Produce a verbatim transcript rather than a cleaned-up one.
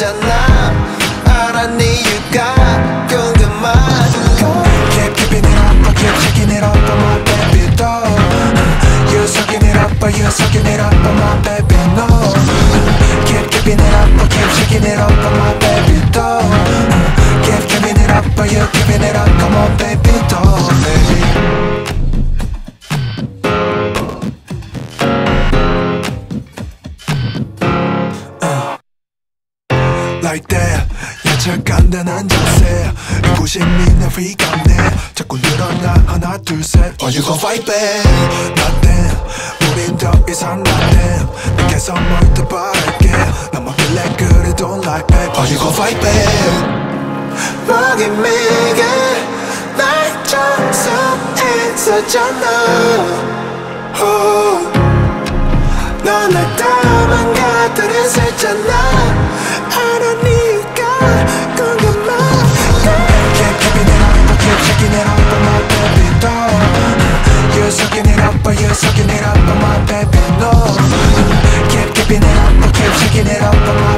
했잖아. 알았니 이유가 궁금하지. Keep keeping it up, but keep shaking it up, oh my baby doll. You sucking it up, but you sucking it up, oh my baby no. Keep keeping it up, but keep shaking it up, oh my baby doll. Keep giving it up, but you giving it up, come on baby doll, baby. Like that, 야채 간다는 자세 구십 미터 감내 자꾸 늘어나 하나 둘셋 Or you gon' fight back Nothing 우린 더 이상 nothing 내게서 뭘 더 바랄게 난 먹길래 그래도 like back Or you gon' fight back 목이 메게 날 청소했었잖아. oh. 넌날 닮은 것들을 했잖아. 알았니까 궁금해. Keep keeping it up, but keep shaking it up, oh my baby doll. You sucking it up, but you sucking it up, oh my baby no. Keep keeping it up, but keep shaking it up, oh my